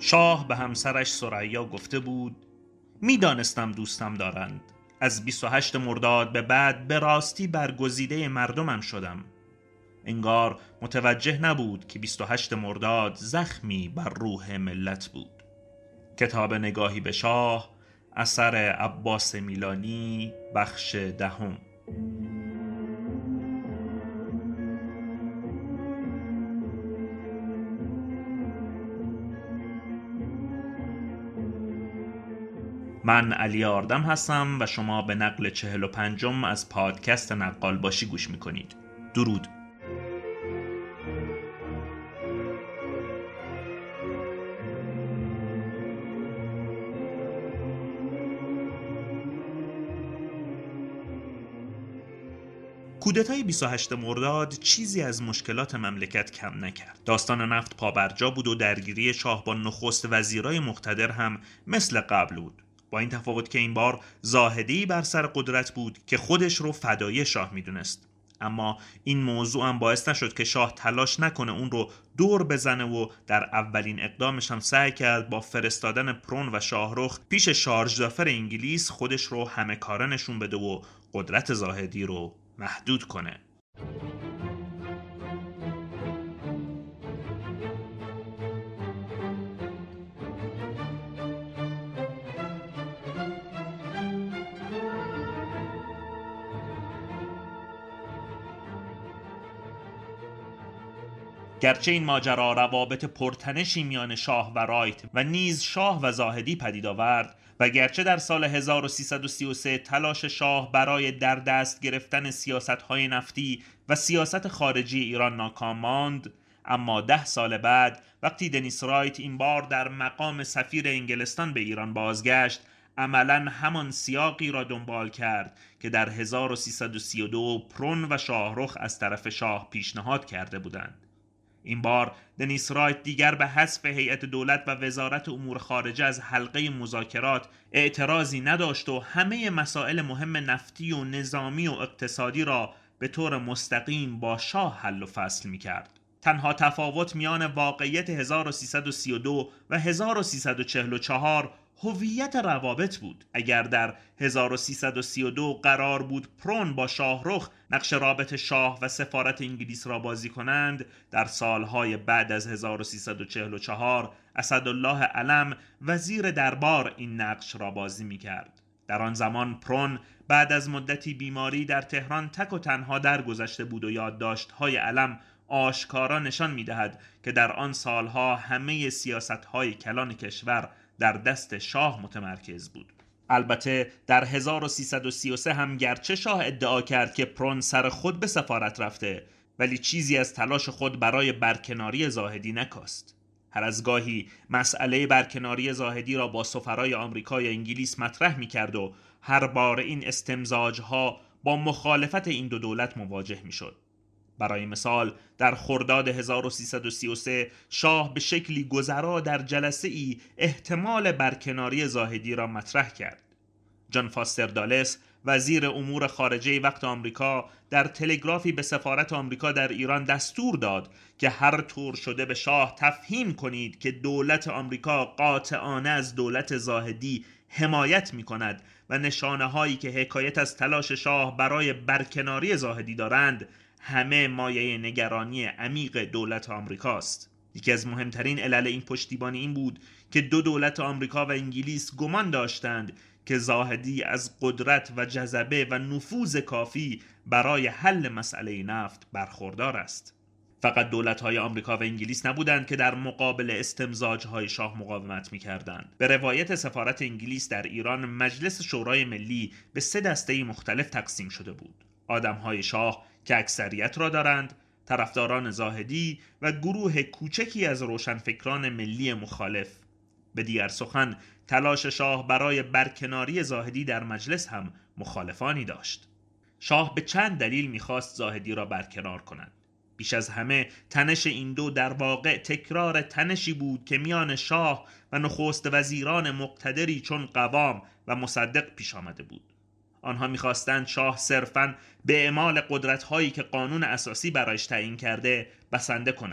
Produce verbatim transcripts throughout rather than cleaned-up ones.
شاه به همسرش ثریا گفته بود: می دانستم دوستم دارند. از بیست و هشت مرداد به بعد به راستی برگزیده مردمم شدم. انگار متوجه نبود که بیست و هشت مرداد زخمی بر روح ملت بود. کتاب نگاهی به شاه، اثر عباس میلانی، بخش دهم. من علی آردم هستم و شما به نقل چهل و پنجم از پادکست نقال باشی گوش میکنید. درود. کودتای بیست و هشت مرداد چیزی از مشکلات مملکت کم نکرد. داستان نفت پابرجا بود و درگیری شاه با نخست وزیرای مقتدر هم مثل قبل بود، با این تفاوت که این بار زاهدی بر سر قدرت بود که خودش رو فدای شاه میدونست. اما این موضوع هم باعث نشد که شاه تلاش نکنه اون رو دور بزنه و در اولین اقدامش هم سعی کرد با فرستادن پرون و شاهرخ پیش شارژدافر انگلیس خودش رو همه کاره نشون بده و قدرت زاهدی رو محدود کنه. گرچه این ماجرا روابط پرتنشی میان شاه و رایت و نیز شاه و زاهدی پدید آورد و گرچه در سال هزار و سیصد و سی و سه تلاش شاه برای در دست گرفتن سیاست‌های نفتی و سیاست خارجی ایران ناکام ماند، اما ده سال بعد وقتی دنیس رایت این بار در مقام سفیر انگلستان به ایران بازگشت، عملاً همان سیاقی را دنبال کرد که در هزار و سیصد و سی و دو پرون و شاهرخ از طرف شاه پیشنهاد کرده بودند. این بار دنیس رایت دیگر به حذف هیئت دولت و وزارت امور خارجه از حلقه مذاکرات اعتراضی نداشت و همه مسائل مهم نفتی و نظامی و اقتصادی را به طور مستقیم با شاه حل و فصل می کرد. تنها تفاوت میان واقعیت هزار و سیصد و سی و دو و هزار و سیصد و چهل و چهار هویت روابط بود. اگر در هزار و سیصد و سی و دو قرار بود پرون با شاهرخ نقش رابط شاه و سفارت انگلیس را بازی کنند، در سالهای بعد از هزار و سیصد و چهل و چهار اسدالله علم وزیر دربار این نقش را بازی می کرد. در آن زمان پرون بعد از مدتی بیماری در تهران تک و تنها درگذشته بود و یادداشت‌های علم آشکارا نشان می‌دهد که در آن سالها همه سیاست‌های کلان کشور در دست شاه متمرکز بود. البته در هزار و سیصد و سی و سه هم گرچه شاه ادعا کرد که پرون سر خود به سفارت رفته، ولی چیزی از تلاش خود برای برکناری زاهدی نکاست. هر از گاهی مسئله برکناری زاهدی را با سفرای آمریکا یا انگلیس مطرح می‌کرد و هر بار این استمزاج‌ها با مخالفت این دو دولت مواجه می‌شد. برای مثال در خرداد هزار و سیصد و سی و سه شاه به شکلی گذرا در جلسه ای احتمال برکناری زاهدی را مطرح کرد. جان فاستر دالس وزیر امور خارجه وقت آمریکا در تلگرافی به سفارت آمریکا در ایران دستور داد که هر طور شده به شاه تفهیم کنید که دولت آمریکا قاطعانه از دولت زاهدی حمایت می کند و نشانه هایی که حکایت از تلاش شاه برای برکناری زاهدی دارند همه مایه نگرانی عمیق دولت آمریکاست. یکی از مهمترین علل این پشتیبانی این بود که دو دولت آمریکا و انگلیس گمان داشتند که زاهدی از قدرت و جذبه و نفوذ کافی برای حل مسئله نفت برخوردار است. فقط دولت‌های آمریکا و انگلیس نبودند که در مقابل استمزاج‌های شاه مقاومت می‌کردند. به روایت سفارت انگلیس در ایران مجلس شورای ملی به سه دسته مختلف تقسیم شده بود: آدم‌های شاه که اکثریت را دارند، طرفداران زاهدی و گروه کوچکی از روشنفکران ملی مخالف. به دیگر سخن تلاش شاه برای برکناری زاهدی در مجلس هم مخالفانی داشت. شاه به چند دلیل می‌خواست زاهدی را برکنار کند. بیش از همه تنش این دو در واقع تکرار تنشی بود که میان شاه و نخست وزیران مقتدری چون قوام و مصدق پیش آمده بود. آنها می‌خواستند شاه صرفاً به اعمال قدرت‌هایی که قانون اساسی برایش تعیین کرده بسنده کند.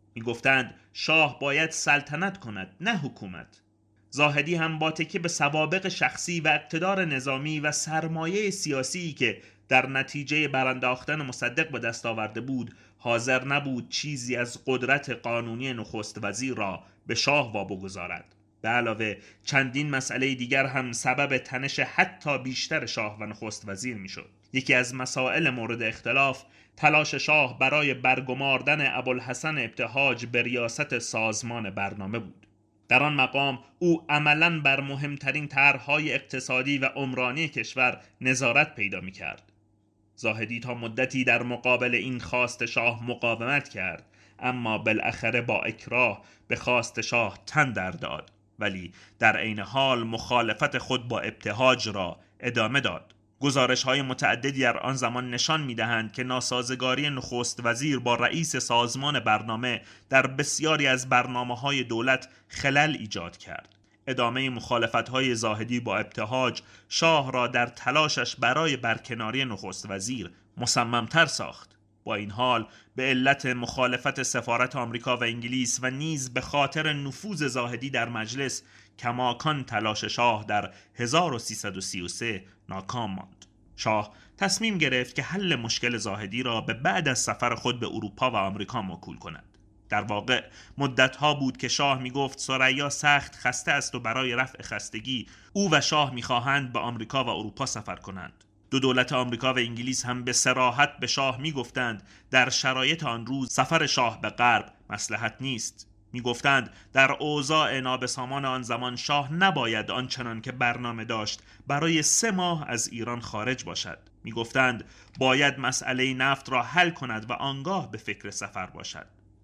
میگفتند شاه باید سلطنت کند نه حکومت. زاهدی هم با تکیه به سوابق شخصی و اقتدار نظامی و سرمایه سیاسی که در نتیجه برانداختن مصدق به دست آورده بود حاضر نبود چیزی از قدرت قانونی نخست وزیر را به شاه واگذارد. به علاوه چندین مسئله دیگر هم سبب تنش حتی بیشتر شاه و نخست وزیر می شد. یکی از مسائل مورد اختلاف تلاش شاه برای برگماردن ابوالحسن ابتهاج به ریاست سازمان برنامه بود. در آن مقام او عملاً بر مهمترین طرح‌های اقتصادی و عمرانی کشور نظارت پیدا می‌کرد. زاهدی تا مدتی در مقابل این خواست شاه مقاومت کرد، اما بالاخره با اکراه به خواست شاه تن در داد، ولی در عین حال مخالفت خود با ابتهاج را ادامه داد. گزارش‌های متعددی در آن زمان نشان می‌دهند که ناسازگاری نخست وزیر با رئیس سازمان برنامه در بسیاری از برنامه‌های دولت خلل ایجاد کرد. ادامه مخالفت‌های زاهدی با ابتهاج شاه را در تلاشش برای برکناری نخست وزیر مصمم‌تر ساخت. با این حال به علت مخالفت سفارت آمریکا و انگلیس و نیز به خاطر نفوذ زاهدی در مجلس کماکان تلاش شاه در هزار و سیصد و سی و سه ناکام ماند. شاه تصمیم گرفت که حل مشکل زاهدی را به بعد از سفر خود به اروپا و آمریکا موکول کند. در واقع مدت‌ها بود که شاه می‌گفت ثریا سخت خسته است و برای رفع خستگی او و شاه می‌خواهند به آمریکا و اروپا سفر کنند. دو دولت آمریکا و انگلیس هم به صراحت به شاه می‌گفتند در شرایط آن روز سفر شاه به غرب مصلحت نیست. می‌گفتند در اوضاع نابسامان آن زمان شاه نباید آنچنان که برنامه داشت برای سه ماه از ایران خارج باشد. می‌گفتند باید مسئله نفت را حل کند و آنگاه به فکر سفر باشد.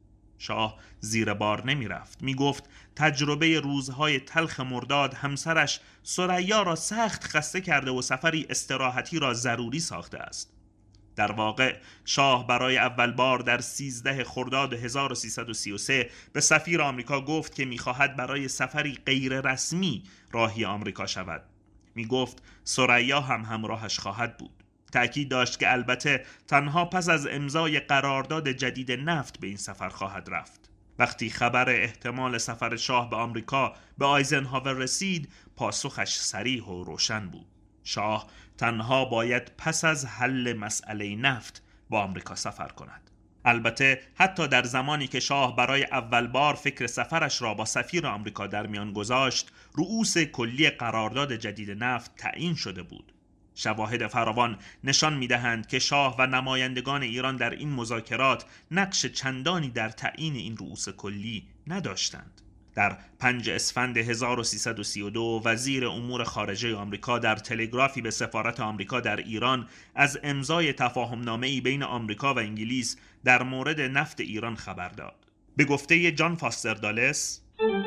شاه زیر بار نمی رفت. می گفت تجربه روزهای تلخ مرداد همسرش ثریا را سخت خسته کرده و سفری استراحتی را ضروری ساخته است. در واقع شاه برای اول بار در سیزده خرداد هزار و سیصد و سی و سه به سفیر آمریکا گفت که می خواهد برای سفری غیر رسمی راهی آمریکا شود. می گفت ثریا هم همراهش خواهد بود. تأکید داشت که البته تنها پس از امضای قرارداد جدید نفت به این سفر خواهد رفت. وقتی خبر احتمال سفر شاه به آمریکا به آیزنهاور رسید، پاسخش صریح و روشن بود. شاه تنها باید پس از حل مسئله نفت با آمریکا سفر کند. البته حتی در زمانی که شاه برای اول بار فکر سفرش را با سفیر آمریکا در میان گذاشت، رؤوس کلی قرارداد جدید نفت تعیین شده بود. شواهد فراوان نشان می‌دهند که شاه و نمایندگان ایران در این مذاکرات نقش چندانی در تعیین این رؤوس کلی نداشتند. در پنجم اسفند هزار و سیصد و سی و دو وزیر امور خارجه آمریکا در تلگرافی به سفارت آمریکا در ایران از امضای تفاهم‌نامه‌ای بین آمریکا و انگلیس در مورد نفت ایران خبر داد. به گفته جان فاستر دالس،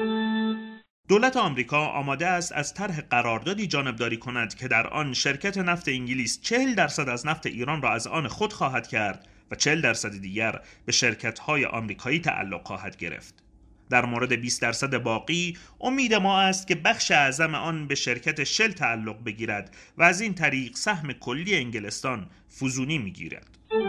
دولت آمریکا آماده است از طرح قراردادی جانبداری کند که در آن شرکت نفت انگلیس چهل درصد از نفت ایران را از آن خود خواهد کرد و چهل درصد دیگر به شرکت‌های آمریکایی تعلق خواهد گرفت. در مورد بیست درصد باقی امید ما است که بخش اعظم آن به شرکت شل تعلق بگیرد و از این طریق سهم کلی انگلستان فزونی می‌گیرد.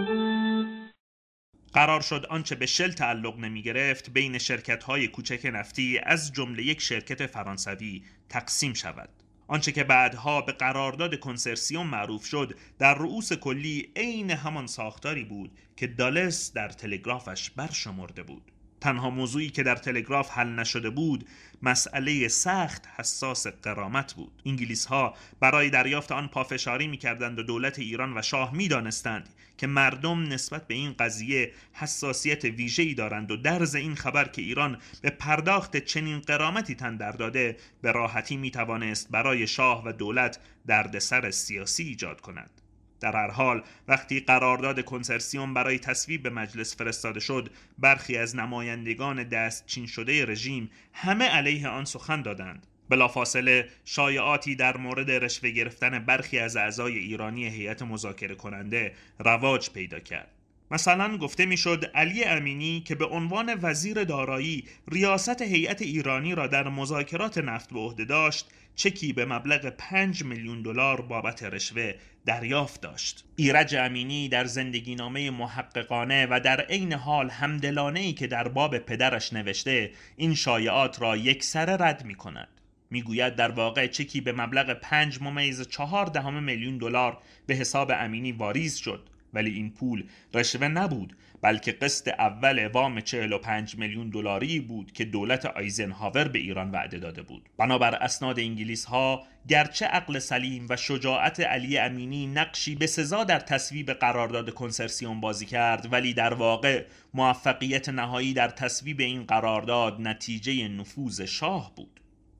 قرار شد آنچه به شل تعلق نمی گرفت بین شرکت‌های کوچک نفتی از جمله یک شرکت فرانسوی تقسیم شود. آنچه که بعدها به قرارداد کنسرسیوم معروف شد در رؤوس کلی عین همان ساختاری بود که دالس در تلگرافش برشمرده بود. تنها موضوعی که در تلگراف حل نشده بود مسئله سخت حساس غرامت بود. انگلیس ها برای دریافت آن پافشاری می‌کردند و دولت ایران و شاه می‌دانستند که مردم نسبت به این قضیه حساسیت ویژه‌ای دارند و درز این خبر که ایران به پرداخت چنین غرامتی تن در داده به راحتی می‌توانست برای شاه و دولت دردسر سیاسی ایجاد کند. در هر حال وقتی قرارداد کنسرسیوم برای تصویب به مجلس فرستاده شد، برخی از نمایندگان دستچین شده رژیم همه علیه آن سخن دادند. بلافاصله شایعاتی در مورد رشوه گرفتن برخی از اعضای ایرانی هیئت مذاکره کننده رواج پیدا کرد. مثلا گفته میشد علی امینی که به عنوان وزیر دارایی ریاست هیئت ایرانی را در مذاکرات نفت به عهده داشت، چکی به مبلغ پنج میلیون دلار بابت رشوه دریافت داشت. ایرج امینی در زندگینامه محققانه و در عین حال همدلانه‌ای که در باب پدرش نوشته این شایعات را یکسره رد می‌کند. میگوید در واقع چکی به مبلغ پنج ممیز چهار دهم میلیون دلار به حساب امینی واریز شد، ولی این پول رشوه نبود، بلکه قسط اول وام چهل و پنج میلیون دلاری بود که دولت آیزنهاور به ایران وعده داده بود. بنابر اسناد انگلیس ها، گرچه عقل سلیم و شجاعت علی امینی نقشی بسزا در تصویب قرارداد کنسرسیوم بازی کرد، ولی در واقع موفقیت نهایی در تصویب این قرارداد نتیجه نفوذ شاه بود.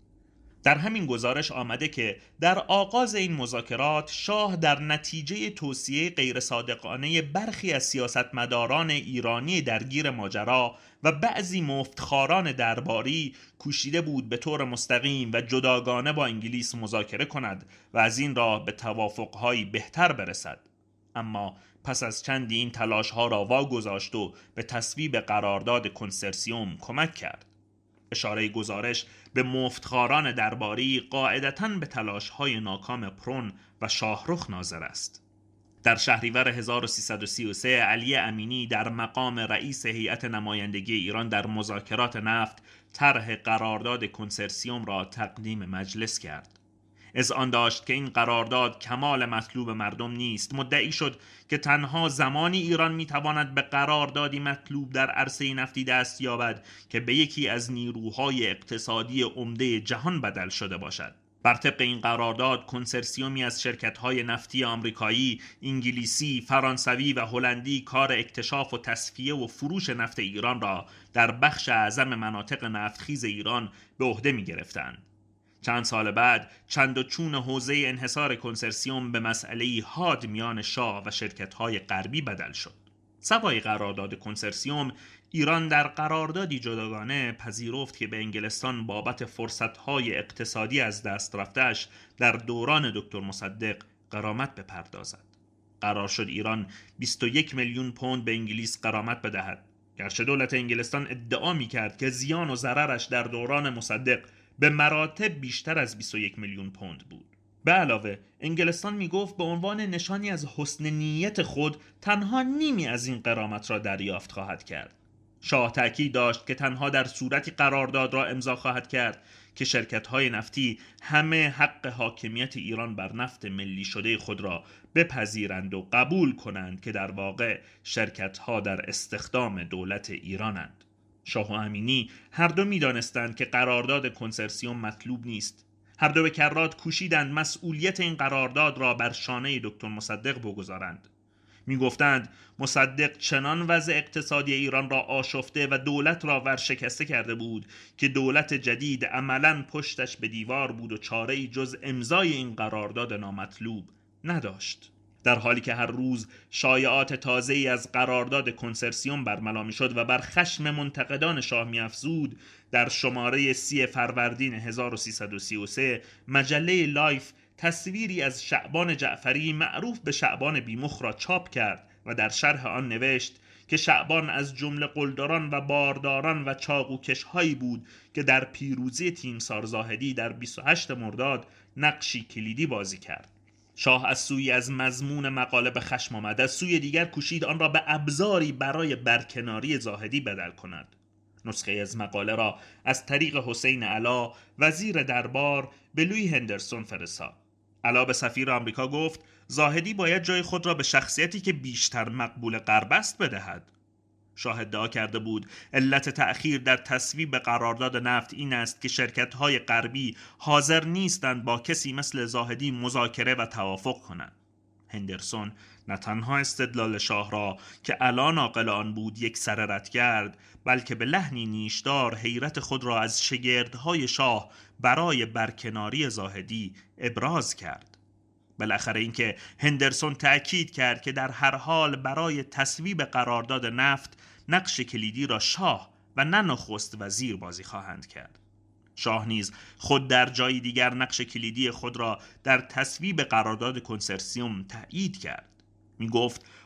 در همین گزارش آمده که در آغاز این مذاکرات شاه در نتیجه توصیه غیر صادقانه برخی از سیاستمداران ایرانی درگیر ماجرا و بعضی مفتخاران درباری کوشیده بود به طور مستقیم و جداگانه با انگلیس مذاکره کند و از این راه به توافقهایی بهتر برسد. اما پس از چندی این تلاش‌ها را واگذاشت و به تصویب قرارداد کنسرسیوم کمک کرد. اشاره گزارش به مفتخاران درباری قاعدتاً به تلاش‌های ناکام پرون و شاهرخ ناظر است. در شهریور هزار و سیصد و سی و سه علی امینی در مقام رئیس هیئت نمایندگی ایران در مذاکرات نفت طرح قرارداد کنسرسیوم را تقدیم مجلس کرد. از آن داشت که این قرارداد کمال مطلوب مردم نیست. مدعی شد که تنها زمانی ایران میتواند به قراردادی مطلوب در عرصه نفتی دست یابد که به یکی از نیروهای اقتصادی عمده جهان بدل شده باشد. بر طبق این قرارداد کنسرسیومی از شرکت‌های نفتی آمریکایی، انگلیسی، فرانسوی و هلندی کار اکتشاف و تصفیه و فروش نفت ایران را در بخش اعظم مناطق نفتخیز ایران به عهده می‌گرفتند. چند سال بعد چند و چون حوزه انحصار کنسرسیوم به مسئله‌ای حاد میان شاه و شرکت‌های غربی بدل شد. سوای قرارداد کنسرسیوم، ایران در قراردادی جداگانه پذیرفت که به انگلستان بابت فرصت‌های اقتصادی از دست رفته‌اش در دوران دکتر مصدق غرامت بپردازد. قرار شد ایران بیست و یک میلیون پوند به انگلیس غرامت بدهد. گرچه دولت انگلستان ادعا می‌کرد که زیان و ضررش در دوران مصدق به مراتب بیشتر از بیست و یک میلیون پوند بود. به علاوه انگلستان میگفت به عنوان نشانی از حسن نیت خود تنها نیمی از این غرامت را دریافت خواهد کرد. شاه تاکید داشت که تنها در صورتی قرارداد را امضا خواهد کرد که شرکت‌های نفتی همه حق حاکمیت ایران بر نفت ملی شده خود را بپذیرند و قبول کنند که در واقع شرکت‌ها در استخدام دولت ایرانند. شاه و امینی هر دو می‌دانستند که قرارداد کنسرسیوم مطلوب نیست. هر دو به کرات کوشیدند مسئولیت این قرارداد را بر شانه دکتر مصدق بگذارند. می‌گفتند مصدق چنان وضع اقتصادی ایران را آشفته و دولت را ورشکسته کرده بود که دولت جدید عملاً پشتش به دیوار بود و چاره‌ای جز امضای این قرارداد نامطلوب نداشت. در حالی که هر روز شایعات تازه‌ای از قرارداد کنسرسیوم برملا می‌شد و بر خشم منتقدان شاه می‌افزود، در شماره سی فروردین هزار و سیصد و سی و سه مجله لایف تصویری از شعبان جعفری معروف به شعبان بیمخ را چاپ کرد و در شرح آن نوشت که شعبان از جمله قلدران و بارداران و چاقوکش‌هایی بود که در پیروزی تیمسار زاهدی در بیست و هشتم مرداد نقشی کلیدی بازی کرد. شاه از سوی از مضمون مقاله به خشم آمد، از سوی دیگر کوشید آن را به ابزاری برای برکناری زاهدی بدل کند. نسخه از مقاله را از طریق حسین علا وزیر دربار به لویی هندرسون فرستاد. علا به سفیر آمریکا گفت زاهدی باید جای خود را به شخصیتی که بیشتر مقبول غرب است بدهد. شاه ادعا کرده بود علت تأخیر در تصویب قرارداد نفت این است که شرکت‌های غربی حاضر نیستند با کسی مثل زاهدی مذاکره و توافق کنند. هندرسون نه تنها استدلال شاه را که الان عاقل آن بود یک سره رد کرد، بلکه به لحنی نیشدار حیرت خود را از شگردهای شاه برای برکناری زاهدی ابراز کرد. بالاخره اینکه هندرسون تأکید کرد که در هر حال برای تصویب قرارداد نفت نقش کلیدی را شاه و نه نخست وزیر بازی خواهند کرد. شاه نیز خود در جای دیگر نقش کلیدی خود را در تصویب قرارداد کنسرسیوم تأیید کرد. می گفت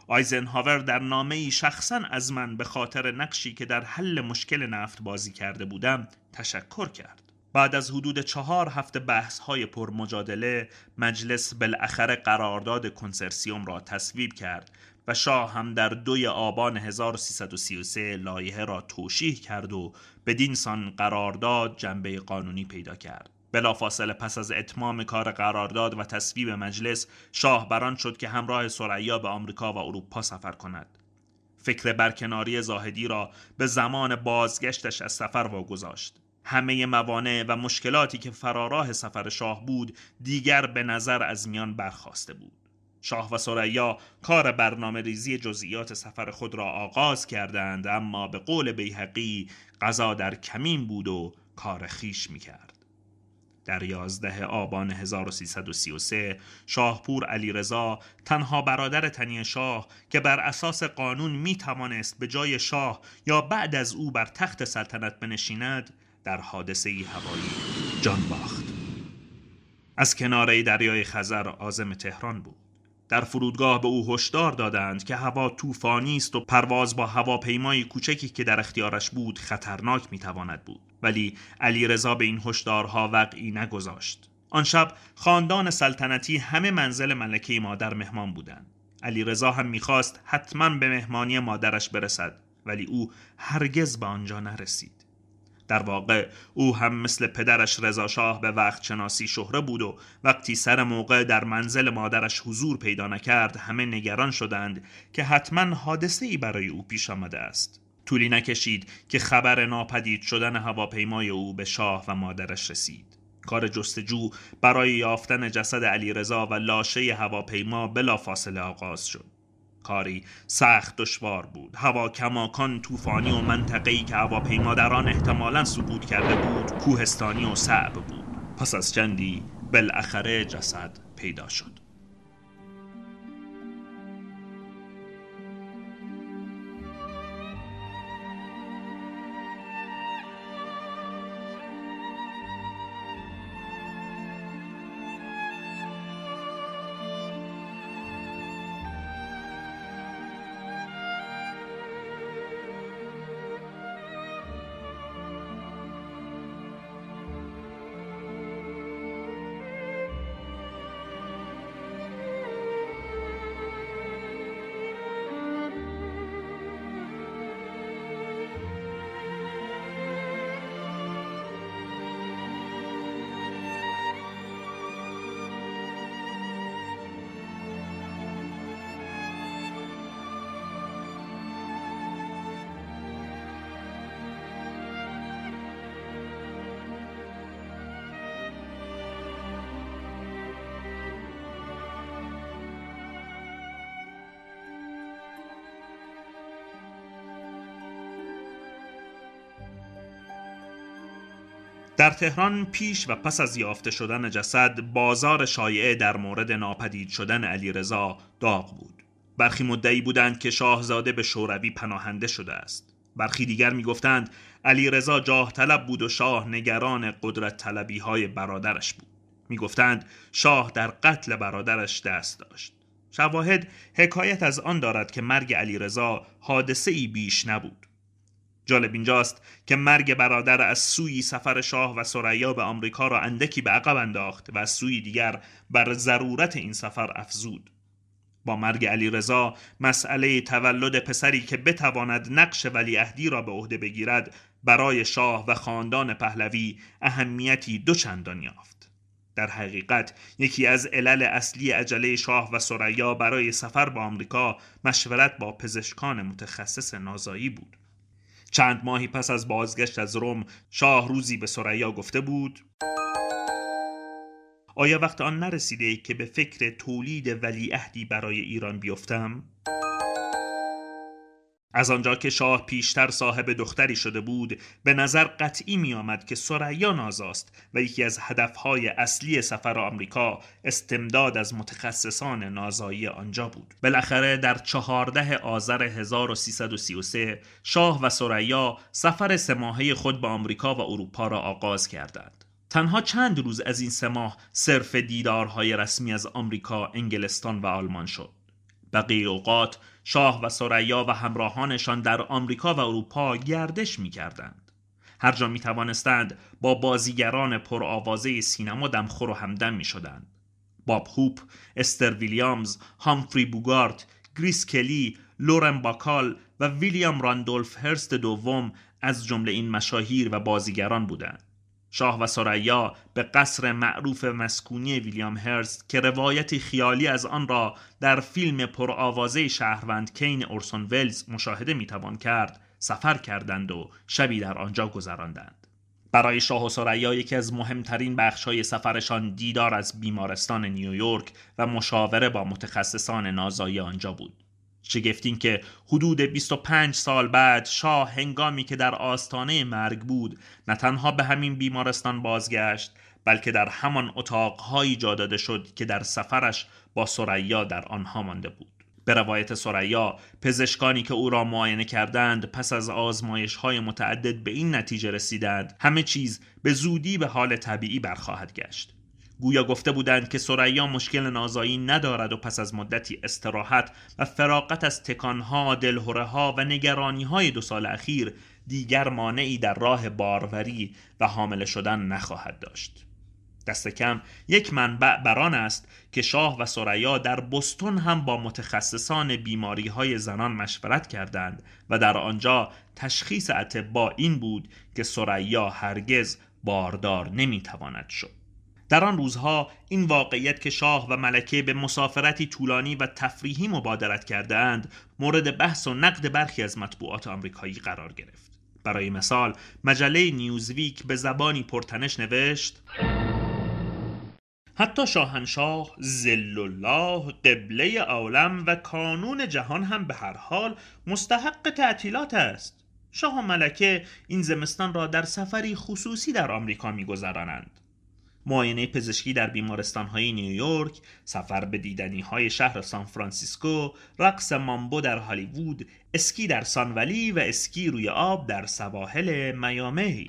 آیزنهاور در نامه‌ای شخصاً از من به خاطر نقشی که در حل مشکل نفت بازی کرده بودم تشکر کرد. بعد از حدود چهار هفته بحث‌های پرمجادله، مجلس بالاخره قرارداد کنسرسیوم را تصویب کرد و شاه هم در دوی آبان هزار و سیصد و سی و سه لایحه را توشیح کرد و بدین سان قرارداد جنبه قانونی پیدا کرد. بلافاصله پس از اتمام کار قرارداد و تصویب مجلس، شاه بران شد که همراه ثریا به آمریکا و اروپا سفر کند. فکر برکناری زاهدی را به زمان بازگشتش از سفر واگذاشت. همه موانع و مشکلاتی که فراراه سفر شاه بود دیگر به نظر از میان برخاسته بود. شاه و ثریا کار برنامه ریزی جزئیات سفر خود را آغاز کردند، اما به قول بیهقی قضا در کمین بود و کار خیش می‌کرد. در یازده آبان هزار و سیصد و سی و سه شاهپور علیرضا، تنها برادر تنی شاه که بر اساس قانون می توانست به جای شاه یا بعد از او بر تخت سلطنت بنشیند، در حادثه هوایی جان باخت. از کناره دریای خزر عازم تهران بود. در فرودگاه به او هشدار دادند که هوا طوفانی است و پرواز با هواپیمای کوچکی که در اختیارش بود خطرناک میتواند بود، ولی علیرضا به این هشدارها وقعی نگذاشت. آن شب خاندان سلطنتی همه منزل ملکه مادر مهمان بودند. علیرضا هم میخواست حتما به مهمانی مادرش برسد، ولی او هرگز به آنجا نرسید. در واقع او هم مثل پدرش رضا شاه به وقت شناسی شهره بود و وقتی سر موقع در منزل مادرش حضور پیدا نکرد همه نگران شدند که حتما حادثه‌ای برای او پیش آمده است. طولی نکشید که خبر ناپدید شدن هواپیمای او به شاه و مادرش رسید. کار جستجو برای یافتن جسد علیرضا و لاشه هواپیما بلافاصله آغاز شد. کاری سخت دشوار بود. هوا کماکان، طوفانی و منطقه‌ای که هواپیما در آن احتمالاً سقوط کرده بود کوهستانی و صعب بود. پس از چندی بالاخره جسد پیدا شد. در تهران پیش و پس از یافته شدن جسد، بازار شایعه در مورد ناپدید شدن علیرضا داغ بود. برخی مدعی بودند که شاهزاده به شوروی پناهنده شده است. برخی دیگر میگفتند علیرضا جاه طلب بود و شاه نگران قدرت طلبی های برادرش بود. میگفتند شاه در قتل برادرش دست داشت. شواهد حکایت از آن دارد که مرگ علیرضا حادثه‌ای بیش نبود. جالب اینجاست که مرگ برادر از سوی سفر شاه و ثریا به آمریکا را اندکی به عقب انداخت و از سوی دیگر بر ضرورت این سفر افزود. با مرگ علیرضا مسئله تولد پسری که بتواند نقش ولیعهدی را به عهده بگیرد برای شاه و خاندان پهلوی اهمیتی دوچندان یافت. در حقیقت یکی از علل اصلی عجله شاه و ثریا برای سفر به آمریکا مشورت با پزشکان متخصص نازایی بود. چند ماهی پس از بازگشت از روم، شاه روزی به ثریا گفته بود: آیا وقت آن نرسیده که به فکر تولید ولیعهدی برای ایران بیفتم؟ از آنجا که شاه پیشتر صاحب دختری شده بود، به نظر قطعی می آمد که ثریا نازاست و یکی از هدفهای اصلی سفر آمریکا استمداد از متخصصان نازایی آنجا بود. بالاخره در چهارده آذر هزار و سیصد و سی و سه شاه و ثریا سفر سه ماهه خود به آمریکا و اروپا را آغاز کردند. تنها چند روز از این سه ماه صرف دیدارهای رسمی از آمریکا، انگلستان و آلمان شد. بقیه اوقات شاه و ثریا و همراهانشان در آمریکا و اروپا گردش می‌کردند. هر جا می‌توانستند با بازیگران پرآوازه سینما دمخور و همدم می‌شدند. باب هوپ، استر ویلیامز، هامفری بوگارت، گریس کلی، لورن باکال و ویلیام راندولف هرست دوم از جمله این مشاهیر و بازیگران بودند. شاه و ثریا به قصر معروف مسکونی ویلیام هرست که روایتی خیالی از آن را در فیلم پرآوازه شهروند کین اورسون ولز مشاهده میتوان کرد سفر کردند و شبی در آنجا گذراندند. برای شاه و ثریا یکی از مهمترین بخش‌های سفرشان دیدار از بیمارستان نیویورک و مشاوره با متخصصان نازایی آنجا بود. شگفتین که حدود بیست و پنج سال بعد شاه هنگامی که در آستانه مرگ بود نه تنها به همین بیمارستان بازگشت، بلکه در همان اتاق‌هایی جا داده شد که در سفرش با ثریا در آنها مانده بود. به روایت ثریا، پزشکانی که او را معاینه کردند پس از آزمایش‌های متعدد به این نتیجه رسیدند همه چیز به زودی به حال طبیعی برخواهد گشت. گویا گفته بودند که ثریا مشکل نازایی ندارد و پس از مدتی استراحت و فراغت از تکانها، دلهره‌ها و نگرانی‌های دو سال اخیر دیگر مانعی در راه باروری و حامله شدن نخواهد داشت. دست کم یک منبع بران است که شاه و ثریا در بوستون هم با متخصصان بیماری‌های زنان مشورت کردند و در آنجا تشخیص اطباء این بود که ثریا هرگز باردار نمی‌تواند شد. در آن روزها این واقعیت که شاه و ملکه به مسافرتی طولانی و تفریحی مبادرت کردند مورد بحث و نقد برخی از مطبوعات آمریکایی قرار گرفت. برای مثال مجله نیوزویک به زبانی پرتنش نوشت: حتی شاهنشاه ظل الله قبله عالم و کانون جهان هم به هر حال مستحق تعطیلات است. شاه و ملکه این زمستان را در سفری خصوصی در آمریکا می‌گذرانند. معاینه پزشکی در بیمارستان‌های نیویورک، سفر به دیدنی‌های شهر سان فرانسیسکو، رقص مامبو در هالیوود، اسکی در سان ولی و اسکی روی آب در سواحل میامی.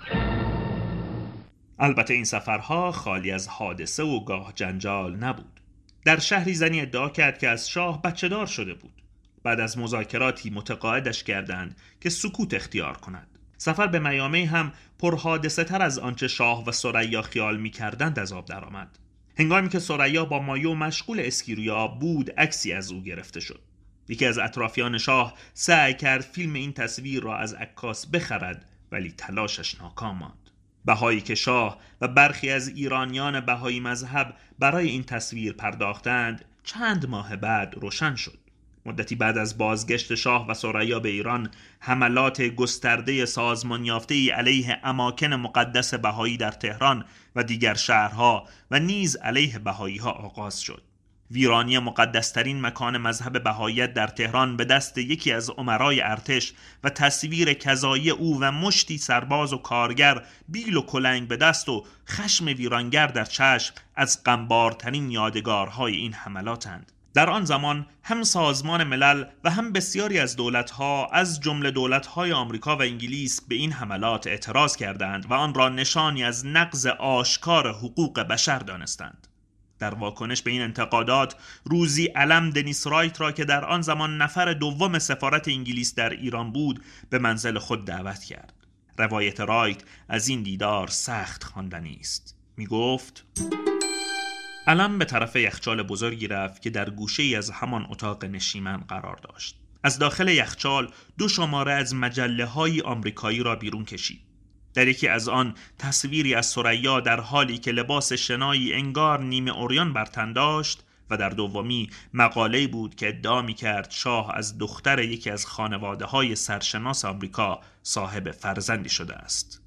البته این سفرها خالی از حادثه و گاه جنجال نبود. در شهری زنی ادعا کرد که از شاه بچه دار شده بود. بعد از مذاکراتی متقاعدش کردند که سکوت اختیار کند. سفر به میامی هم پرحادثه تر از آنچه شاه و ثریا خیال می کردند از آب درآمد. هنگامی که ثریا با مایو مشغول اسکی روی آب بود عکسی از او گرفته شد. یکی از اطرافیان شاه سعی کرد فیلم این تصویر را از عکاس بخرد ولی تلاشش ناکام ماند. بهایی که شاه و برخی از ایرانیان بهایی مذهب برای این تصویر پرداختند چند ماه بعد روشن شد. مدتی بعد از بازگشت شاه و ثریا به ایران حملات گسترده سازمان یافته‌ای علیه اماکن مقدس بهایی در تهران و دیگر شهرها و نیز علیه بهایی‌ها آغاز شد. ویرانی مقدسترین مکان مذهب بهاییت در تهران به دست یکی از امرای ارتش و تصویر کذایی او و مشتی سرباز و کارگر بیل و کلنگ به دست و خشم ویرانگر در چشم از غمبارترین یادگارهای این حملاتند. در آن زمان هم سازمان ملل و هم بسیاری از دولت‌ها از جمله دولت‌های آمریکا و انگلیس به این حملات اعتراض کردند و آن را نشانی از نقض آشکار حقوق بشر دانستند. در واکنش به این انتقادات روزی علم دنیس رایت را که در آن زمان نفر دوم سفارت انگلیس در ایران بود به منزل خود دعوت کرد. روایت رایت از این دیدار سخت خواندنی است. می گفت: علم به طرف یخچال بزرگی رفت که در گوشه‌ای از همان اتاق نشیمن قرار داشت. از داخل یخچال دو شماره از مجله‌های آمریکایی را بیرون کشید. در یکی از آن تصویری از ثریا در حالی که لباس شنایی انگار نیمه عریان بر تن داشت و در دومی مقاله‌ای بود که ادعا می‌کرد شاه از دختر یکی از خانواده‌های سرشناس آمریکا صاحب فرزندی شده است.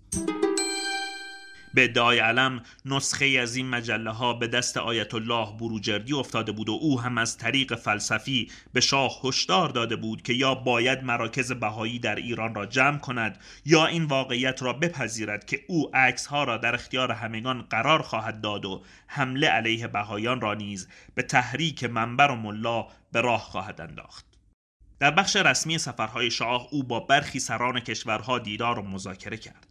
به ادعای علم نسخه از این مجله ها به دست آیت الله بروجردی افتاده بود و او هم از طریق فلسفی به شاه هشدار داده بود که یا باید مراکز بهایی در ایران را جمع کند یا این واقعیت را بپذیرد که او عکس ها را در اختیار همگان قرار خواهد داد و حمله علیه بهاییان را نیز به تحریک منبر و ملا به راه خواهد انداخت. در بخش رسمی سفرهای شاه او با برخی سران کشورها دیدار و مذاکره کرد.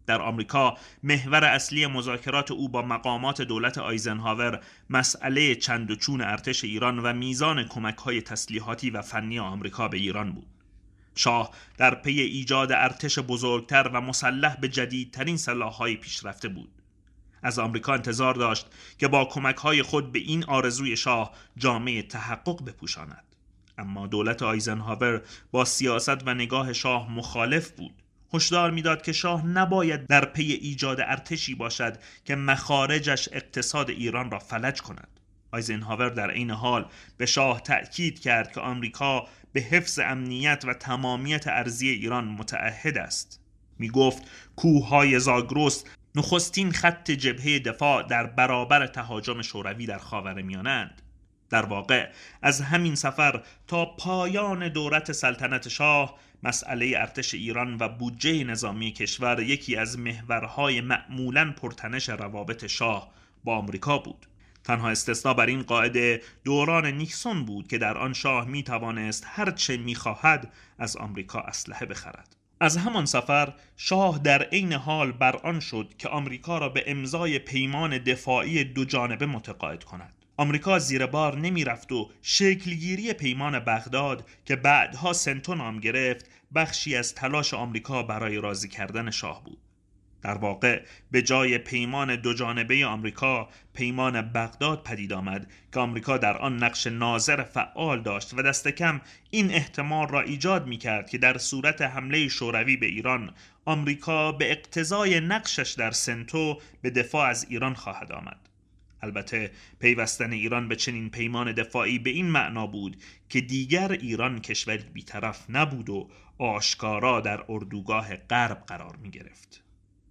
در آمریکا محور اصلی مذاکرات او با مقامات دولت آیزنهاور مسئله چند و چون ارتش ایران و میزان کمک‌های تسلیحاتی و فنی آمریکا به ایران بود. شاه در پی ایجاد ارتش بزرگتر و مسلح به جدیدترین سلاح‌های پیشرفته بود. از آمریکا انتظار داشت که با کمک‌های خود به این آرزوی شاه جامه تحقق بپوشاند. اما دولت آیزنهاور با سیاست و نگاه شاه مخالف بود. هشدار میداد که شاه نباید در پی ایجاد ارتشی باشد که مخارجش اقتصاد ایران را فلج کند. آیزنهاور در این حال به شاه تأکید کرد که آمریکا به حفظ امنیت و تمامیت ارضی ایران متعهد است. می گفت کوههای زاگرس نخستین خط جبهه دفاع در برابر تهاجم شوروی در خاورمیانه‌اند. در واقع از همین سفر تا پایان دولت سلطنت شاه مسئله ارتش ایران و بودجه نظامی کشور یکی از محورهای معمولاً پرتنش روابط شاه با آمریکا بود. تنها استثنا بر این قاعده دوران نیکسون بود که در آن شاه می توانست هر چه می خواهد از آمریکا اسلحه بخرد. از همان سفر شاه در عین حال بر آن شد که آمریکا را به امضای پیمان دفاعی دو جانبه متقاعد کند. آمریکا زیر بار نمی رفت و شکلگیری پیمان بغداد که بعدها سنتو نام گرفت بخشی از تلاش آمریکا برای راضی کردن شاه بود. در واقع به جای پیمان دو جانبه آمریکا پیمان بغداد پدید آمد که آمریکا در آن نقش ناظر فعال داشت و دست کم این احتمال را ایجاد می کرد که در صورت حمله شوروی به ایران آمریکا به اقتضای نقشش در سنتو به دفاع از ایران خواهد آمد. البته پیوستن ایران به چنین پیمان دفاعی به این معنا بود که دیگر ایران کشوری بی‌طرف نبود و آشکارا در اردوگاه غرب قرار می گرفت.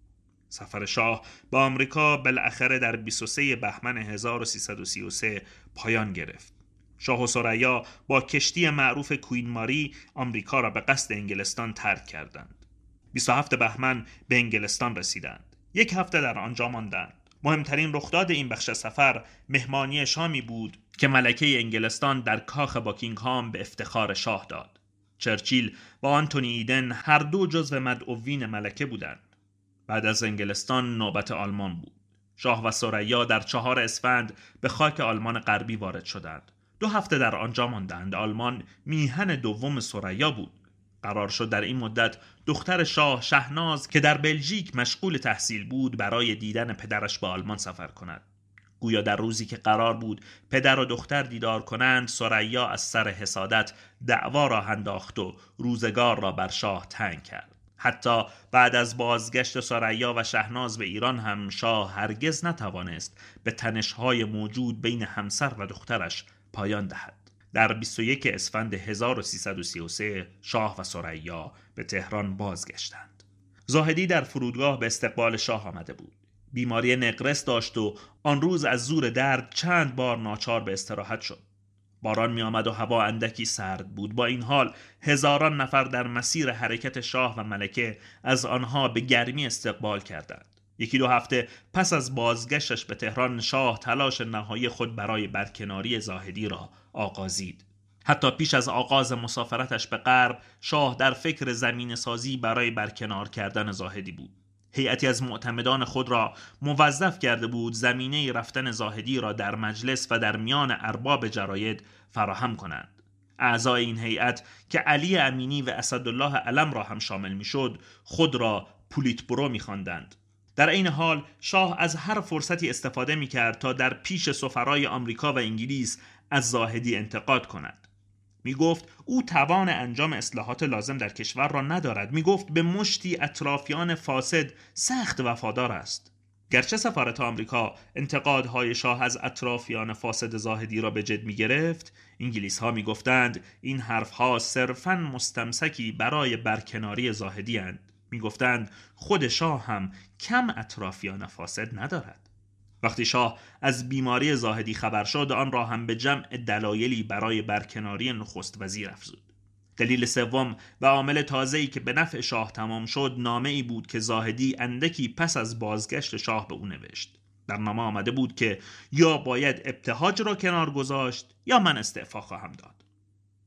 سفر شاه با آمریکا بالاخره در بیست و سوم بهمن هزار و سیصد و سی و سه پایان گرفت. شاه و ثریا با کشتی معروف کوین ماری آمریکا را به قصد انگلستان ترک کردند. بیست و هفتم بهمن به انگلستان رسیدند. یک هفته در آنجا ماندند. مهمترین رخداد این بخش سفر مهمانی شامی بود که ملکه انگلستان در کاخ باکینگهام به افتخار شاه داد. چرچیل و آنتونی ایدن هر دو جزو مدعوین ملکه بودند. بعد از انگلستان نوبت آلمان بود. شاه و ثریا در چهار اسفند به خاک آلمان غربی وارد شدند. دو هفته در آنجا ماندند. آلمان میهن دوم ثریا بود. قرار شد در این مدت دختر شاه شهناز که در بلژیک مشغول تحصیل بود برای دیدن پدرش به آلمان سفر کند. گویا در روزی که قرار بود پدر و دختر دیدار کنند ثریا از سر حسادت دعوا را انداخت و روزگار را بر شاه تنگ کرد. حتی بعد از بازگشت ثریا و شهناز به ایران هم شاه هرگز نتوانست به تنش‌های موجود بین همسر و دخترش پایان دهد. در بیست و یکم اسفند هزار و سیصد و سی و سه شاه و ثریا به تهران بازگشتند. زاهدی در فرودگاه به استقبال شاه آمده بود. بیماری نقرس داشت و آن روز از زور درد چند بار ناچار به استراحت شد. باران می آمد و هوا اندکی سرد بود. با این حال هزاران نفر در مسیر حرکت شاه و ملکه از آنها به گرمی استقبال کردند. یکی دو هفته پس از بازگشتش به تهران شاه تلاش نهایی خود برای برکناری زاهدی را آغازید. حتی پیش از آغاز مسافرتش به غرب شاه در فکر زمین سازی برای برکنار کردن زاهدی بود. هیئتی از معتمدان خود را موظف کرده بود زمینه رفتن زاهدی را در مجلس و در میان ارباب جراید فراهم کنند. اعضای این هیئت که علی امینی و اسدالله علم را هم شامل میشد خود را پولیتبرو می‌خواندند. در این حال شاه از هر فرصتی استفاده می‌کرد تا در پیش سفرای آمریکا و انگلیس از زاهدی انتقاد کند. می گفت او توان انجام اصلاحات لازم در کشور را ندارد. می گفت به مشتی اطرافیان فاسد سخت وفادار است. گرچه سفارت آمریکا انتقادهای شاه از اطرافیان فاسد زاهدی را به جد می گرفت، انگلیس ها می گفتند این حرفها صرفاً مستمسکی برای برکناری زاهدی اند. می گفتند خود شاه هم کم اطرافیان فاسد ندارد. وقتی شاه از بیماری زاهدی خبر شد آن را هم به جمع دلایلی برای برکناری نخست وزیر افزود. دلیل سوم و عامل تازه‌ای که به نفع شاه تمام شد نامه‌ای بود که زاهدی اندکی پس از بازگشت شاه به او نوشت. در نامه آمده بود که یا باید ابتهاج را کنار گذاشت یا من استعفا خواهم داد.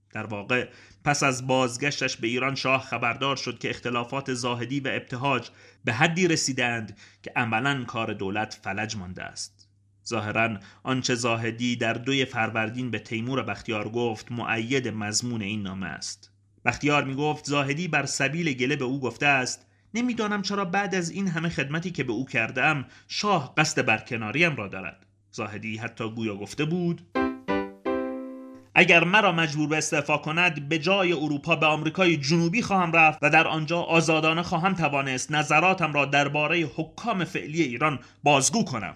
در واقع پس از بازگشتش به ایران شاه خبردار شد که اختلافات زاهدی و ابتهاج به حدی رسیدند که عملاً کار دولت فلج مانده است. ظاهراً آنچه زاهدی در دوی فروردین به تیمور بختیار گفت مؤید مضمون این نامه است. بختیار می گفت زاهدی بر سبیل گله به او گفته است نمیدانم چرا بعد از این همه خدمتی که به او کردم شاه قصد برکناریم را دارد. زاهدی حتی گویا گفته بود اگر مرا مجبور به استعفا کند به جای اروپا به آمریکای جنوبی خواهم رفت و در آنجا آزادانه خواهم توانست نظراتم را درباره حکام فعلی ایران بازگو کنم.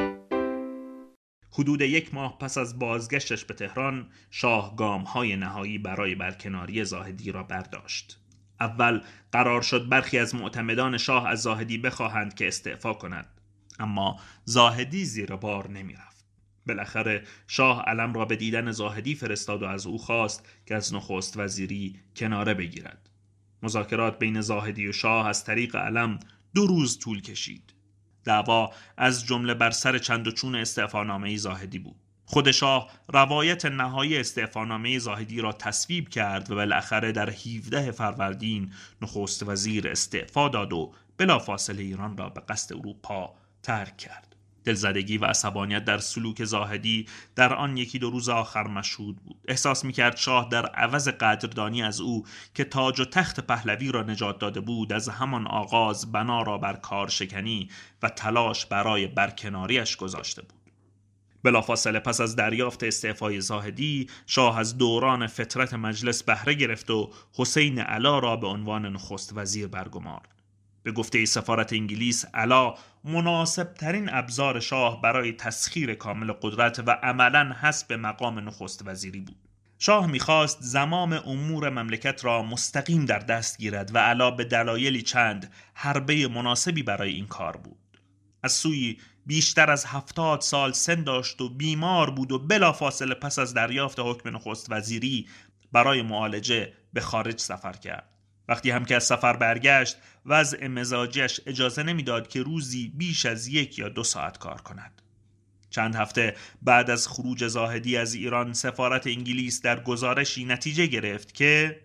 حدود یک ماه پس از بازگشتش به تهران شاه گام‌های نهایی برای برکناری زاهدی را برداشت. اول قرار شد برخی از معتمدان شاه از زاهدی بخواهند که استعفا کند، اما زاهدی زیر بار نمی رفت. بالاخره شاه علم را به دیدن زاهدی فرستاد و از او خواست که از نخست وزیری کناره بگیرد. مذاکرات بین زاهدی و شاه از طریق علم دو روز طول کشید. دعوا از جمله بر سر چند و چون استعفانامه زاهدی بود. خود شاه روایت نهایی استعفانامه زاهدی را تصویب کرد و بالاخره در هفدهم فروردین نخست وزیر استعفا داد و بلافاصله ایران را به قصد اروپا ترک کرد. دلزدگی و عصبانیت در سلوک زاهدی در آن یکی دو روز آخر مشهود بود. احساس می‌کرد شاه در عوض قدردانی از او که تاج و تخت پهلوی را نجات داده بود از همان آغاز بنا را بر کارشکنی و تلاش برای برکناریش گذاشته بود. بلافاصله پس از دریافت استعفای زاهدی شاه از دوران فترت مجلس بهره گرفت و حسین علا را به عنوان نخست وزیر برگمارد. به گفته سفارت انگلیس علا مناسب ترین ابزار شاه برای تسخیر کامل قدرت و عملاً حسب مقام نخست وزیری بود. شاه می‌خواست زمام امور مملکت را مستقیم در دست گیرد و علا به دلایلی چند حربه مناسبی برای این کار بود. از سوی بیشتر از هفتاد سال سن داشت و بیمار بود و بلافاصله پس از دریافت حکم نخست وزیری برای معالجه به خارج سفر کرد. وقتی هم که از سفر برگشت وضع مزاجیش اجازه نمیداد که روزی بیش از یک یا دو ساعت کار کند. چند هفته بعد از خروج زاهدی از ایران سفارت انگلیس در گزارشی نتیجه گرفت که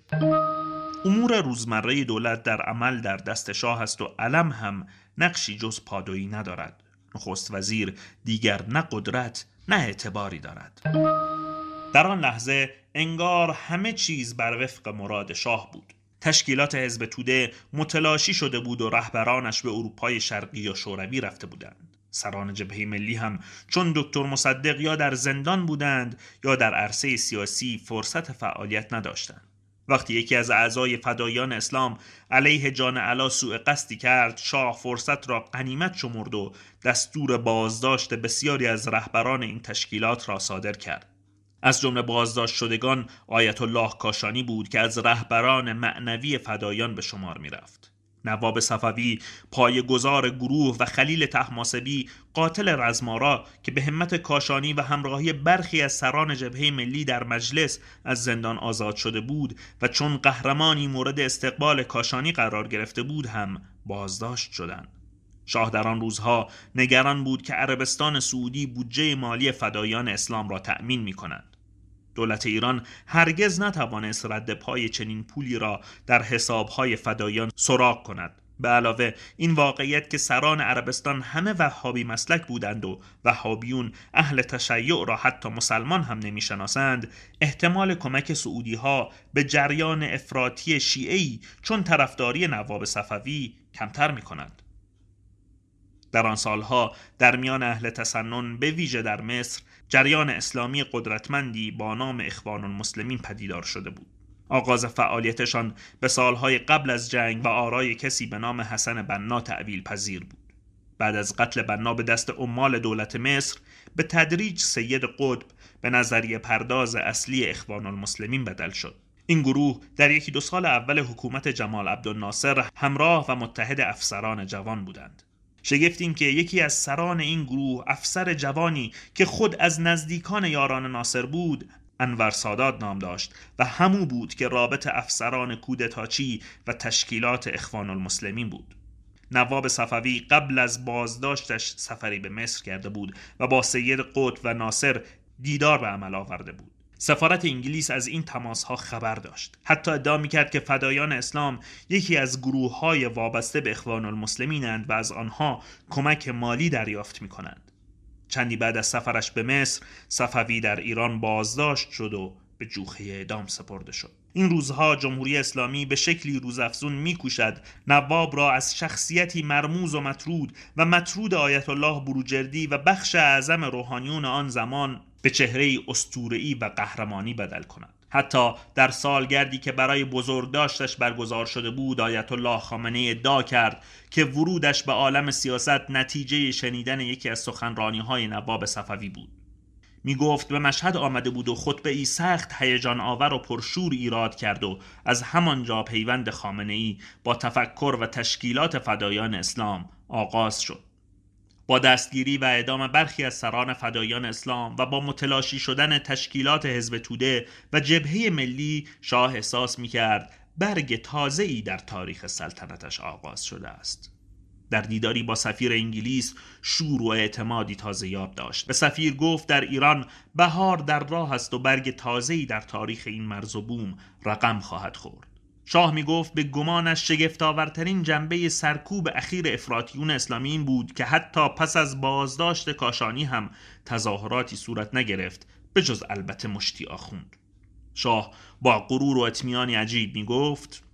امور روزمره دولت در عمل در دست شاه است و علم هم نقشی جز پادویی ندارد. نخست وزیر دیگر نه قدرت نه اعتباری دارد. در آن لحظه انگار همه چیز بر وفق مراد شاه بود. تشکیلات حزب توده متلاشی شده بود و رهبرانش به اروپای شرقی یا شوروی رفته بودند. سران جبهه ملی هم چون دکتر مصدق یا در زندان بودند یا در عرصه سیاسی فرصت فعالیت نداشتند. وقتی یکی از اعضای فدایان اسلام علیه جان علا سوء قصدی کرد، شاه فرصت را غنیمت شمرد و دستور بازداشت بسیاری از رهبران این تشکیلات را صادر کرد. از جمله بازداشت شدگان آیت الله کاشانی بود که از رهبران معنوی فدایان به شمار می رفت. نواب صفوی، پایه‌گذار گروه و خلیل طهماسبی، قاتل رزمارا که به همت کاشانی و همراهی برخی از سران جبهه ملی در مجلس از زندان آزاد شده بود و چون قهرمانی مورد استقبال کاشانی قرار گرفته بود هم بازداشت شدند. شاه در آن روزها نگران بود که عربستان سعودی بودجه مالی فدایان اسلام را تأمین می کند. دولت ایران هرگز نتوانست رد پای چنین پولی را در حسابهای فدایان سراغ کند. به علاوه این واقعیت که سران عربستان همه وهابی مسلک بودند و وهابیون اهل تشیع را حتی مسلمان هم نمیشناسند، احتمال کمک سعودی ها به جریان افراطی شیعی چون طرفداری نواب صفوی کمتر می کند. در آن سالها در میان اهل تسنن به ویژه در مصر جریان اسلامی قدرتمندی با نام اخوان المسلمین پدیدار شده بود. آغاز فعالیتشان به سالهای قبل از جنگ و آرای کسی به نام حسن بنا تأویل پذیر بود. بعد از قتل بنا به دست عمال دولت مصر به تدریج سید قطب به نظریه پرداز اصلی اخوان المسلمین بدل شد. این گروه در یکی دو سال اول حکومت جمال عبدالناصر همراه و متحد افسران جوان بودند. شگفت این که یکی از سران این گروه، افسر جوانی که خود از نزدیکان یاران ناصر بود، انور سادات نام داشت و همو بود که رابط افسران کودتاچی و تشکیلات اخوان المسلمین بود. نواب صفوی قبل از بازداشتش سفری به مصر کرده بود و با سید قطب و ناصر دیدار به عمل آورده بود. سفارت انگلیس از این تماس‌ها خبر داشت. حتی ادعا می‌کرد که فدایان اسلام یکی از گروه‌های وابسته به اخوان المسلمین‌اند و از آنها کمک مالی دریافت می‌کنند. چندی بعد از سفرش به مصر، صفوی در ایران بازداشت شد و به جوخه اعدام سپرده شد. این روزها جمهوری اسلامی به شکلی روزافزون می‌کوشد نواب را از شخصیتی مرموز و مطرود و مطرود آیت الله بروجردی و بخش اعظم روحانیون آن زمان به چهره‌ای اسطوره‌ای و قهرمانی بدل کند. حتی در سالگردی که برای بزرگداشتش برگزار شده بود، آیت الله خامنه‌ای ادعا کرد که ورودش به عالم سیاست نتیجه شنیدن یکی از سخنرانی‌های نواب صفوی بود. می گفت به مشهد آمده بود و خطبه ای سخت هیجان آور و پرشور ایراد کرد و از همانجا پیوند خامنه‌ای با تفکر و تشکیلات فدایان اسلام آغاز شد. با دستگیری و اعدام برخی از سران فدایان اسلام و با متلاشی شدن تشکیلات حزب توده و جبهه ملی، شاه احساس می کرد برگ تازه‌ای در تاریخ سلطنتش آغاز شده است. در دیداری با سفیر انگلیس شور و اعتمادی تازه یاب داشت. به سفیر گفت در ایران بهار در راه است و برگ تازه‌ای در تاریخ این مرز و بوم رقم خواهد خورد. شاه می گفت به گمانش شگفت‌آورترین جنبه سرکوب اخیر افراطیون اسلامی این بود که حتی پس از بازداشت کاشانی هم تظاهراتی صورت نگرفت به جز البته مشتی آخوند. شاه با غرور و اطمینانی عجیب می گفت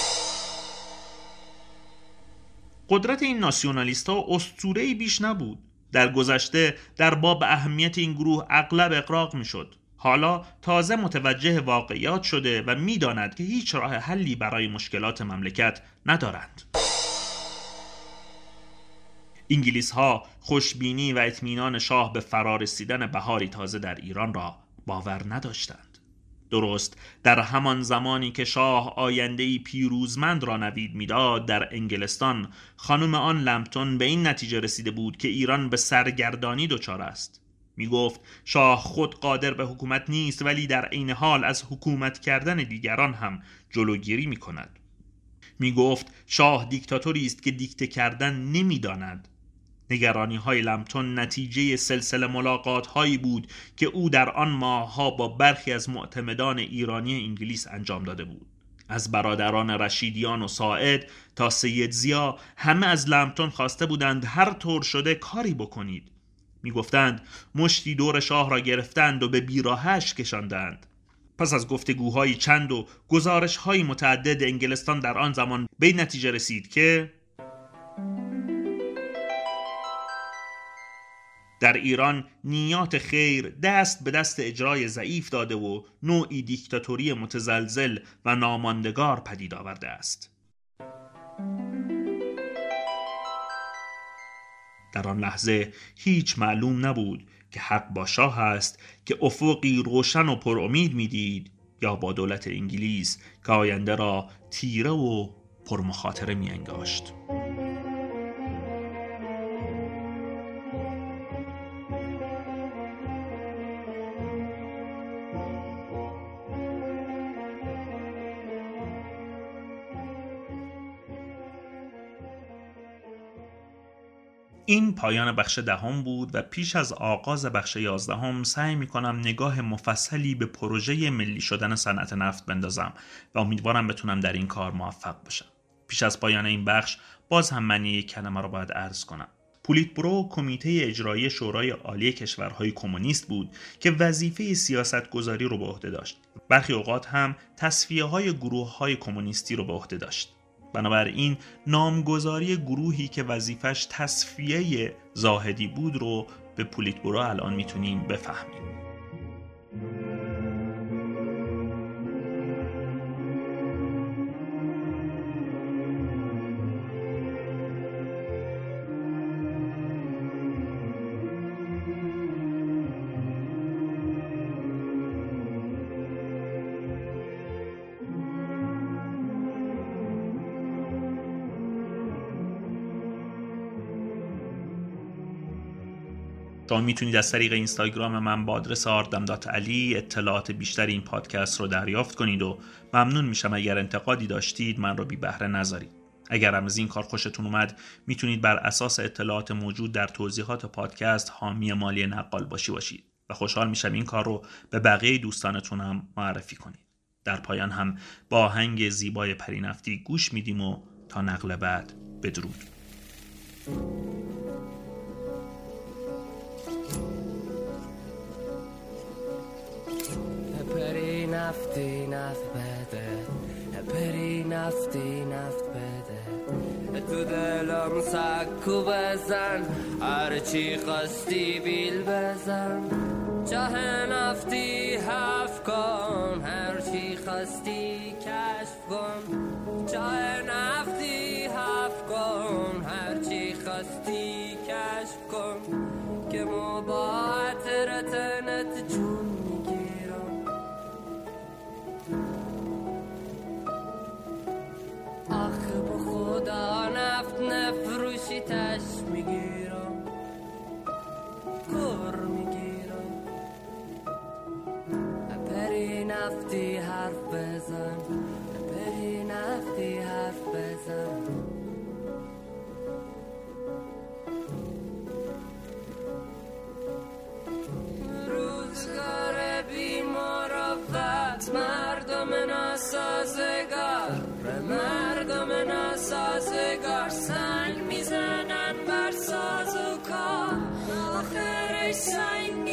قدرت این ناسیونالیست‌ها اسطوره‌ای بیش نبود. در گذشته در باب اهمیت این گروه اغلب اغراق می‌شد. حالا تازه متوجه واقعیات شده و می‌داند که هیچ راه حلی برای مشکلات مملکت ندارند. انگلیس‌ها خوشبینی و اطمینان شاه به فرارسیدن بهاری تازه در ایران را باور نداشتند. درست در همان زمانی که شاه آینده‌ای پیروزمند را نوید می‌داد، در انگلستان خانم آن لمپتون به این نتیجه رسیده بود که ایران به سرگردانی دچار است. می گفت شاه خود قادر به حکومت نیست، ولی در عین حال از حکومت کردن دیگران هم جلوگیری می کند. می گفت شاه دیکتاتوری است که دیکته کردن نمی داند. نگرانی های لمپتون نتیجه سلسله ملاقات هایی بود که او در آن ماه ها با برخی از معتمدان ایرانی انگلیس انجام داده بود. از برادران رشیدیان و ساعد تا سید ضیا همه از لمپتون خواسته بودند هر طور شده کاری بکنید. می گفتند مشتی دور شاه را گرفتند و به بیراهش کشاندند. پس از گفتگوهای چند و گزارش‌های متعدد، انگلستان در آن زمان به این نتیجه رسید که در ایران نیات خیر دست به دست اجرای ضعیف داده و نوعی دیکتاتوری متزلزل و ناماندگار پدید آورده است. در آن لحظه هیچ معلوم نبود که حق با شاه است که افقی روشن و پر امید میدید یا با دولت انگلیس که آینده را تیره و پر مخاطره می انگاشت. این پایان بخش دهم بود و پیش از آغاز بخش یازدهم سعی می‌کنم نگاه مفصلی به پروژه ملی شدن صنعت نفت بندازم و امیدوارم بتونم در این کار موفق باشم. پیش از پایان این بخش باز هم من یک کلمه رو باید عرض کنم. پولیتبرو کمیته اجرایی شورای عالی کشورهای کمونیست بود که وظیفه سیاستگذاری رو به عهده داشت. برخی اوقات هم تصفیه‌های گروه‌های کمونیستی رو به عهده داشت. بنابراین نامگذاری گروهی که وظیفش تصفیه زاهدی بود رو به پولیتبرو الان میتونیم بفهمیم. شما میتونید از طریق اینستاگرام من با آدرس آردم دات علی اطلاعات بیشتر این پادکست رو دریافت کنید و ممنون میشم اگر انتقادی داشتید من رو بی بهره نذارید. اگر هم از این کار خوشتون اومد میتونید بر اساس اطلاعات موجود در توضیحات پادکست حامی مالی نقال باشی باشید. و خوشحال میشم این کار رو به بقیه دوستانتون هم معرفی کنید. در پایان هم با آهنگ زیبای پرینفتی گوش میدیم و تا نقل بعد بدرود. پرینفتی نفت بده، پرینفتی نفت بده، تو دلم سکو بزن، هرچی خواستی بیل بزن، چاه نفتی حف کن، هرچی خواستی کشف کن، چاه نفتی حف کن، هرچی خواستی کشف کن، که مباعت رتنت جون میگیرم. آخه با خدا نفت نفروشی تش میگیرم، کر میگیرم. پری نفتی حرف بزن، پری نفتی حرف بزن. روزگار بیمارافت، مردم ناسازگار، مردم ناسازگار، سنگ میزنن بر ساز و کار، آخرش سنگ